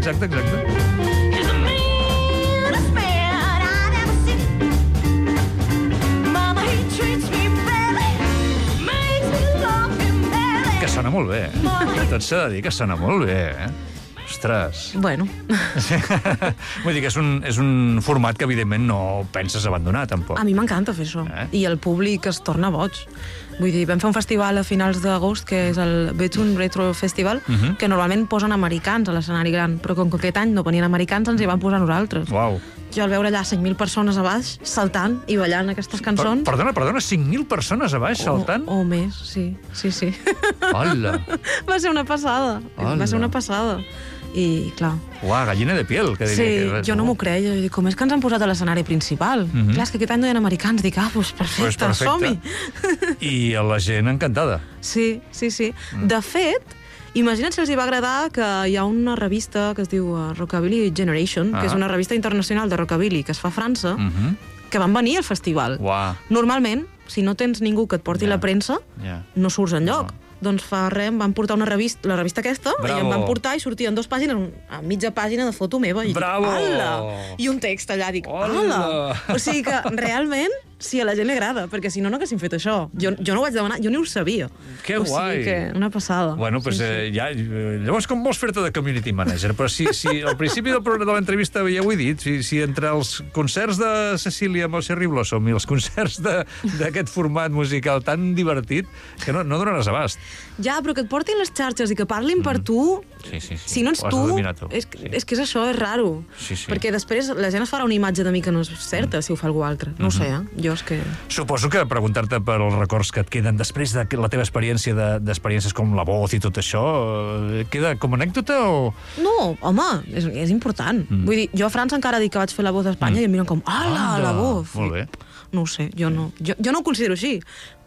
Que sona molt bé. Tot s'ha de dir que sona molt bé, Ostres. Bueno. Vull dir que és un format que, evidentment, no penses abandonar, tampoc. A mi m'encanta fer això. I el públic es torna boig. Vull dir, vam fer un festival a finals d'agost, que és el Betun Retro Festival, que normalment posen americans a l'escenari gran, però com que aquest any no venien americans, ens hi van posar nosaltres. Uau. Jo al veure allà 5.000 persones a baix, saltant i ballant aquestes cançons... Perdona, 5.000 persones a baix saltant? O més, sí. Hola. Va ser una passada. Va ser una passada. I, clar... Uau, gallina de piel, que diria. Sí, jo no m'ho creia. Jo dic, com és que ens han posat a l'escenari principal? Clar, és que aquest any no hi ha americans. Dic, doncs perfecte, som-hi. I la gent encantada. Sí. De fet, imagina't si els hi va agradar que hi ha una revista que es diu Rockabilly Generation, que és una revista internacional de rockabilly que es fa a França, que van venir al festival. Normalment, si no tens ningú que et porti la premsa, no surts enlloc. Doncs fa res, em van portar la revista aquesta, i em van portar i sortien 2 pàgines, a mitja pàgina de foto meva. I bravo! I un text allà, dic, hola! O sigui que, realment, sí, a la gent li agrada, perquè si no, no haguéssim fet això. Jo no ho vaig demanar, jo ni ho sabia. Que guai! O sigui que, una passada. Bueno, doncs llavors com vols fer-te de community manager? Però si al principi de l'entrevista ja ho he dit, si entre els concerts de Cecília amb el Cherry Blossom i els concerts d'aquest format musical tan divertit, que no donaràs abast. Ja, però que et portin les xarxes i que parlin per tu... Si no ets tu, és que és això, és raro. Perquè després la gent es farà una imatge de mi que no és certa si ho fa algú altre. No ho sé, jo és que... Suposo que preguntar-te per els records que et queden després de la teva experiència d'experiències com La Voz i tot això, queda com anècdota o...? No, home, és important. Vull dir, jo a França encara dic que vaig fer La Voz d'Espanya i em miren com, La Voz! Molt bé. No ho sé, jo no ho considero així,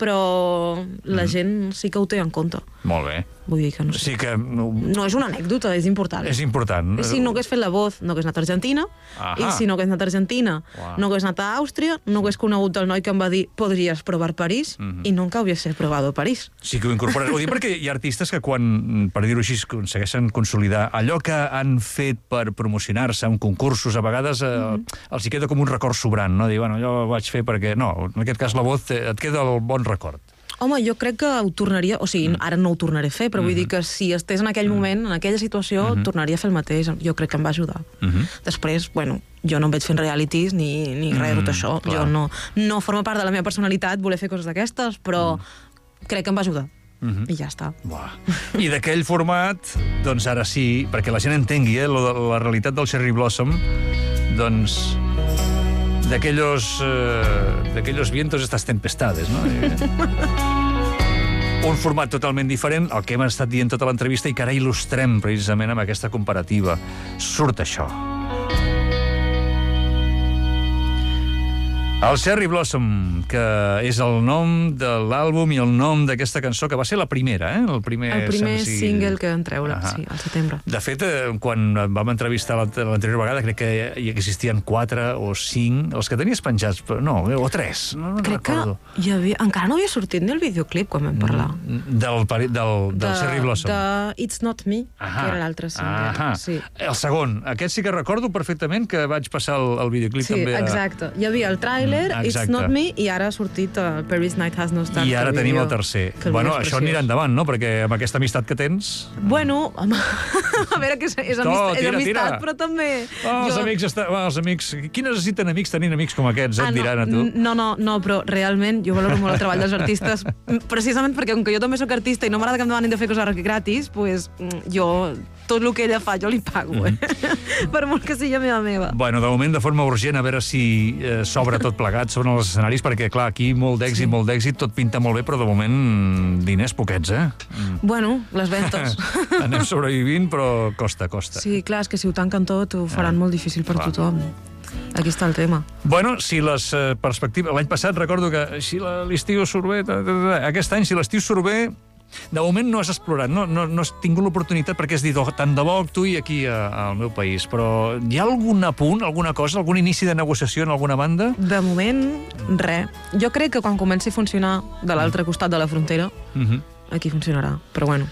però la gent sí que ho té en compte. Molt bé. Vull dir que no sé. Sí que... No és una anècdota, és important. És important. Si no hagués fet La Voz, no hagués anat a Argentina, i si no hagués anat a Argentina, no hagués anat a Àustria, no hagués conegut el noi que em va dir podries provar París, i nunca hauria ser probado París. Sí que ho incorporaràs. Ho dic perquè hi ha artistes que quan, per dir-ho així, aconsegueixen consolidar allò que han fet per promocionar-se en concursos, a vegades els hi queda com un record sobrant, no? Dir, bueno, jo ho vaig fer perquè... No, en aquest cas La Voz et queda el bon record. Home, jo crec que ho tornaria... O sigui, ara no ho tornaré a fer, però vull dir que si estés en aquell moment, en aquella situació, tornaria a fer el mateix. Jo crec que em va ajudar. Després, bueno, jo no em veig fent realities ni res de tot això. Jo no forma part de la meva personalitat voler fer coses d'aquestes, però crec que em va ajudar. I ja està. I d'aquell format, doncs ara sí, perquè la gent entengui la realitat del Cherry Blossom, doncs... d'aquellos vientos estas tempestades, no? Un format totalment diferent, el que hem estat dient tota l'entrevista i que ara il·lustrem precisament amb aquesta comparativa. Surt això. El Cherry Blossom, que és el nom de l'àlbum i el nom d'aquesta cançó, que va ser la primera, el primer single que vam treure, sí, al setembre. De fet, quan vam entrevistar l'anterior vegada, crec que hi existien 4 o 5, els que tenies penjats, no, o 3, no crec recordo. Que hi havia... Encara no havia sortit ni el videoclip quan vam parlar. Del Cherry Blossom. De It's Not Me, que era l'altre single. Sí. El segon, aquest sí que recordo perfectament que vaig passar el videoclip també. Sí, exacte. Hi havia el tràiler, It's Not Me, i ara ha sortit Paris Night Has No Start. I ara tenim el tercer. Bueno, això anirà endavant, no? Perquè amb aquesta amistat que tens... Bueno, home, a veure que és amistat, però també... Els amics... Qui necessiten amics tenint amics com aquests? Et diran a tu. No, però realment jo valoro molt el treball dels artistes, precisament perquè com que jo també sóc artista i no m'agrada que em demanin de fer coses gratis, doncs jo tot el que ella fa jo li pago, per molt que sigui meva. Bueno, de moment, de forma urgent, a veure si s'obre tot plegat sobre els escenaris, perquè, clar, aquí molt d'èxit, tot pinta molt bé, però de moment diners poquets, Bueno, les ventes. Anem sobrevivint, però costa. Sí, clar, és que si ho tanquen tot ho faran molt difícil per tothom. Aquí està el tema. Bueno, si les perspectives... L'any passat recordo que si l'estiu surt bé... Aquest any, si l'estiu surt bé... De moment no has explorat, no has tingut l'oportunitat perquè has dit, tant de bo actuï aquí al meu país, però hi ha algun apunt, alguna cosa, algun inici de negociació en alguna banda? De moment, res. Jo crec que quan comenci a funcionar de l'altre costat de la frontera, aquí funcionarà, però bueno.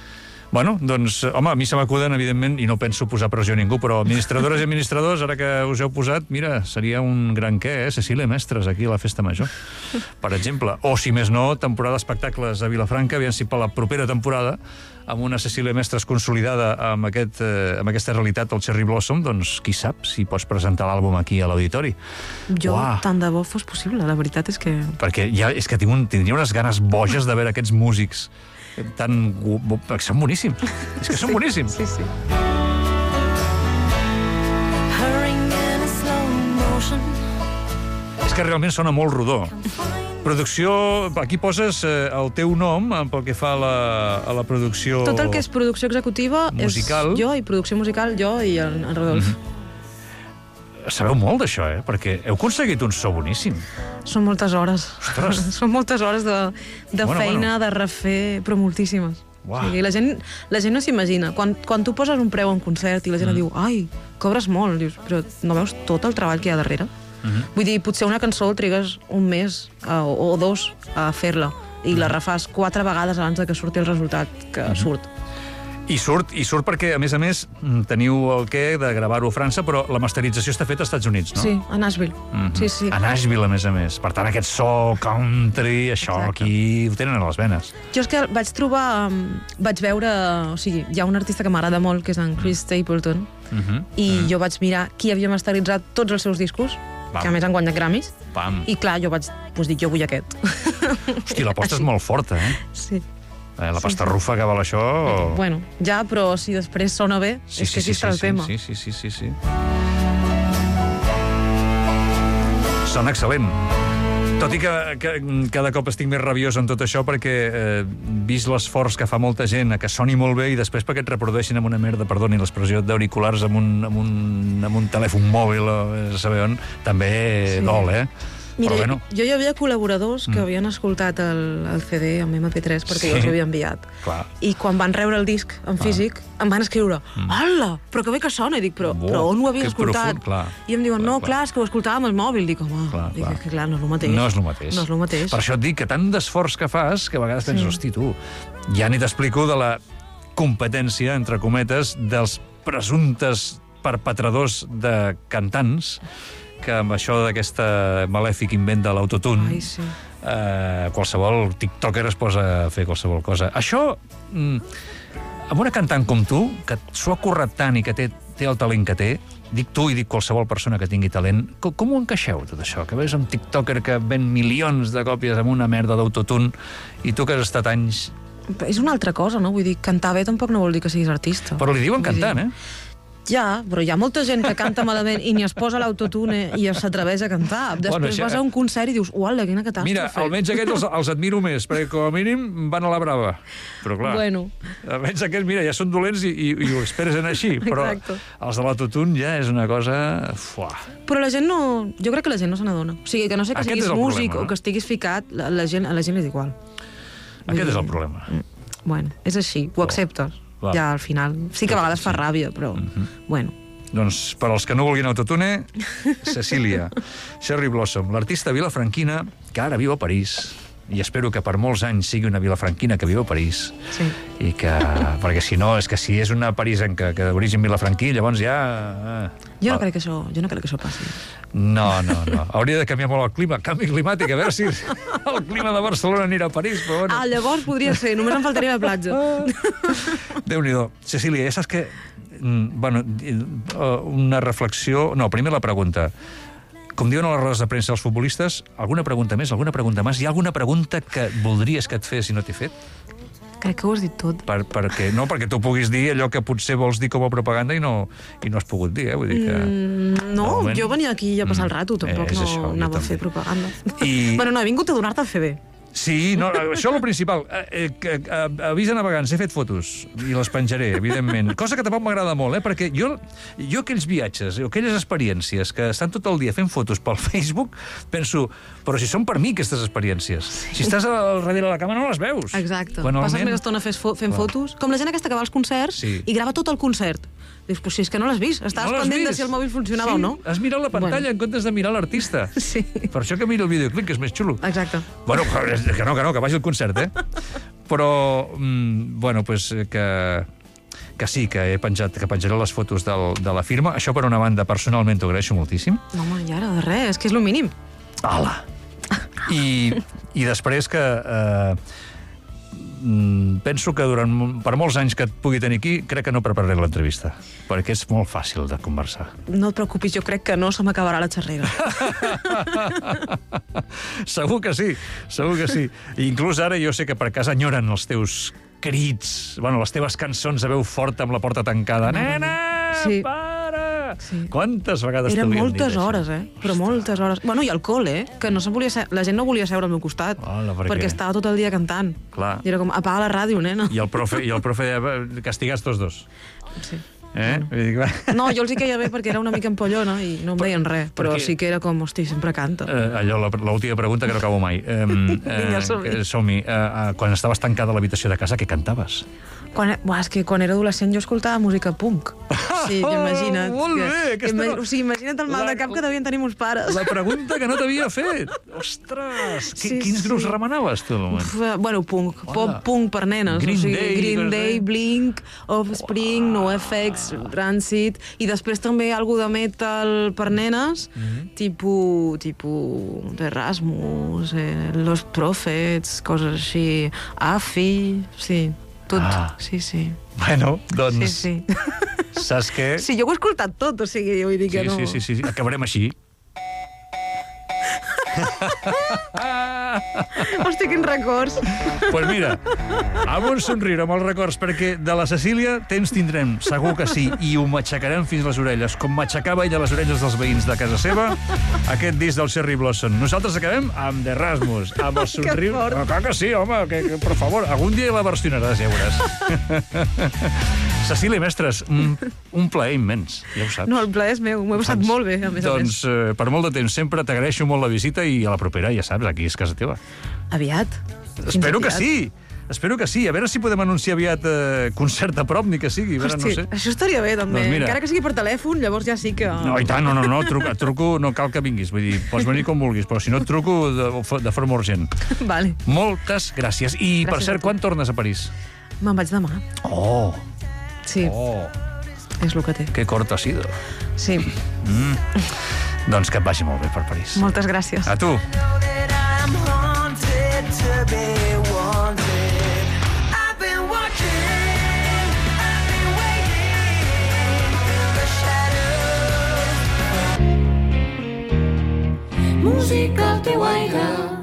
Bueno, doncs, home, a mi se m'acuden, evidentment, i no penso posar pressió a ningú, però administradores i administradors, ara que us heu posat, mira, seria un gran què, Cecília Mestres, aquí a la Festa Major, per exemple. O, si més no, temporada d'espectacles a Vilafranca, aviam si per la propera temporada, amb una Cecília Mestres consolidada amb aquesta realitat del Cherry Blossom, doncs qui sap si pots presentar l'àlbum aquí a l'auditori. Jo, tant de bo fos possible, la veritat és que... Perquè és que tindria unes ganes boges de veure aquests músics tan... que són boníssims. És que són boníssims. Sí, sí. És que realment sona molt rodó. Producció, aquí poses el teu nom pel que fa a la producció... Tot el que és producció executiva musical. És jo, i producció musical jo i en Rodolf. Sabeu molt d'això, perquè heu aconseguit un so boníssim. Són moltes hores. Ostres. Són moltes hores de feina, de refer, però moltíssimes. Uau. O sigui, la gent no s'imagina. Quan tu poses un preu a un concert i la gent et diu ai, cobres molt, dius, però no veus tot el treball que hi ha darrere? Vull dir, potser una cançó trigues un mes o 2 a fer-la i la refàs 4 vegades abans de que surti el resultat que surt. I surt perquè, a més, teniu el què de gravar-ho a França, però la masterització està feta als Estats Units, no? Sí, a Nashville. Sí. A Nashville, a més. Per tant, aquest so country, això, exacte. Aquí ho tenen a les venes. Jo és que vaig veure... O sigui, hi ha un artista que m'agrada molt, que és en Chris Stapleton, i jo vaig mirar qui havia masteritzat tots els seus discos, que a més han guanyat Grammys, i clar, jo vaig dir, jo vull aquest. Hosti, l'aposta és molt forta, Sí. La pastarrufa que val això... Bueno, ja, però si després sona bé, és que aquí està el tema. Sí. Sona excel·lent. Tot i que cada cop estic més rabiós en tot això perquè vist l'esforç que fa molta gent a que soni molt bé i després perquè et reprodueixin amb una merda, perdoni l'expressió, d'auriculars amb un telèfon mòbil o a saber on, també dol, Mira, però bueno. Jo hi havia col·laboradors que havien escoltat el CD amb MP3 perquè jo els havia enviat. Clar. I quan van rebre el disc en físic, em van escriure hola, però que bé que sona! I dic, però on ho havies escoltat? I em diuen, clar, és que ho escoltàvem al mòbil. Dic, home, és que clar, no és el mateix. No és el mateix. Per això et dic que tant d'esforç que fas que a vegades penses, hosti, tu, ja ni t'explico de la competència, entre cometes, dels presumptes perpetradors de cantants que amb això d'aquest malèfic invent de l'autotune qualsevol tiktoker es posa a fer qualsevol cosa. Això, amb una cantant com tu, que s'ho ha currat tant i que té el talent que té, dic tu i dic qualsevol persona que tingui talent, com ho encaixeu, tot això? Que veus un tiktoker que ven milions de còpies amb una merda d'autotune i tu que has estat anys... És una altra cosa, no? Vull dir, cantar bé tampoc no vol dir que siguis artista. Però li diuen cantant, Ja, però hi ha molta gent que canta malament i ni es posa l'autotune i s'atreveix a cantar. Després vas a un concert i dius, uala, quina catàstrofe. Mira, almenys aquests els admiro més, perquè com a mínim van a la brava. Però clar, almenys aquests, mira, ja són dolents i ho esperes en així, però els de l'autotune ja és una cosa... Però la gent no... Jo crec que la gent no se n'adona. O sigui, que no sé que siguis músic o que estiguis ficat, a la gent és igual. Aquest és el problema. Bueno, és així, ho acceptes. Ja, al final. Sí que a vegades fa ràbia, però... Bueno. Doncs, per als que no vulguin autotune, Cecília, Cherry Blossom, l'artista vilafranquina que ara viu a París. I espero que per molts anys sigui una vilafranquina que viu a París. Sí. I que... Perquè si no, és que si és una parisenca que d'origen vilafranquí, llavors ja... Jo no crec que això passi. No. Hauria de canviar molt el clima. Canvi climàtic, a veure si el clima de Barcelona anirà a París, però bueno. Llavors podria ser, només em faltaria la platja. Déu-n'hi-do. Cecília, ja saps que... Bueno, una reflexió... No, primer la pregunta. Com diuen a les rodes de premsa els futbolistes, alguna pregunta més, alguna pregunta més? Hi ha alguna pregunta que voldries que et fes i no t'he fet? Crec que ho has dit tot. Perquè tu puguis dir allò que potser vols dir com a propaganda i no has pogut dir, Vull dir que... No, jo venia aquí a passar el rato, tampoc no anava a fer propaganda. Bueno, no, he vingut a donar-te el fer bé. Sí, no, això és el principal. Avís a navegants, he fet fotos i les penjaré, evidentment. Cosa que tampoc m'agrada molt, perquè jo aquells viatges, aquelles experiències que estan tot el dia fent fotos pel Facebook, penso, però si són per mi aquestes experiències. Si estàs al darrere de la càmera no les veus. Exacte. Passes més estona fent fotos. Com la gent aquesta que va als concerts i grava tot el concert. Dius, però si és que no l'has vist. Estaves pendent de si el mòbil funcionava o no. Has mirat la pantalla en comptes de mirar l'artista. Sí. Per això que miro el videoclip, que és més xulo. Exacte. Bueno, que vagi al concert, Però, bueno, pues, que sí, que penjaré les fotos de la firma. Això, per una banda, personalment t'ho agraeixo moltíssim. No, home, ja ara de res, és que és el mínim. Hola! I després que penso que per molts anys que et pugui tenir aquí, crec que no prepararé l'entrevista, perquè és molt fàcil de conversar. No et preocupis, jo crec que no se m'acabarà la xerrera. Segur que sí, segur que sí. I inclús ara jo sé que per casa enyoren els teus crits, bueno, les teves cançons de veu forta amb la porta tancada. Nena, sí. para! Sí. Quantes vegades t'ho havien dit, moltes hores, però moltes hores. Bueno, i alcohol, que no la gent no volia seure al meu costat, perquè estava tot el dia cantant. Clar. I era com, apaga la ràdio, nena. I el profe deia, castigats tots dos. Sí. Bueno. No, jo els hi queia bé perquè era una mica empollona i no em deien res, però sí que era com, hosti, sempre canta. Allò, l'última pregunta que no acabo mai. Vinga, som-hi. Quan estaves tancada a l'habitació de casa, què cantaves? És que quan era adolescent jo escoltava música punk. Sí, imagina't. Molt bé! O sigui, imagina't el mal de cap que devien tenir meus pares. La pregunta que no t'havia fet. Ostres! Quins grups remenaves, tu? Bueno, punk. Pop punk per nenes. Green Day, Blink, Offspring, NoFX, Rancid, i després també algú de metal per nenes, tipus The Erasmus, Los Prophets, coses així, Afi, sí. Tot, sí. Bueno, doncs... Sí. Saps què? Sí, jo ho he escoltat tot, o sigui, jo vull dir que no... Sí. Acabarem així. Hòstia, quins records. Pues mira, amb un somriure, amb els records, perquè de la Cecília temps tindrem, segur que sí, i ho matxacarem fins les orelles, com matxacava ella les orelles dels veïns de casa seva, aquest disc del Cherry Blossom. Nosaltres acabem amb The Erasmus, amb el somriure... Que fort. No, clar que sí, home, que per favor, algun dia la versionaràs, ja veuràs. Cecília Mestres, un plaer immens, ja ho saps. No, el plaer és meu, m'ho he passat molt bé, a més a més. Doncs, per molt de temps, sempre t'agraeixo molt la visita i a la propera, ja saps, aquí és casa teva. Aviat. Espero que sí. Espero que sí. A veure si podem anunciar aviat concert a prop, ni que sigui. Veure, Hosti, no sé. Això estaria bé, també. Doncs mira. Encara que sigui per telèfon, llavors ja sí que... No, i tant, no. Truco, no cal que vinguis. Vull dir, pots venir com vulguis, però si no et truco de forma urgent. Vale. Moltes gràcies. I, per cert, quan tornes a París? Me'n vaig demà. Oh! Sí. Oh! És el que té. Que corto ha sido. Sí. Doncs que et vagi molt bé per París. Moltes gràcies. A tu. Música al teu aire.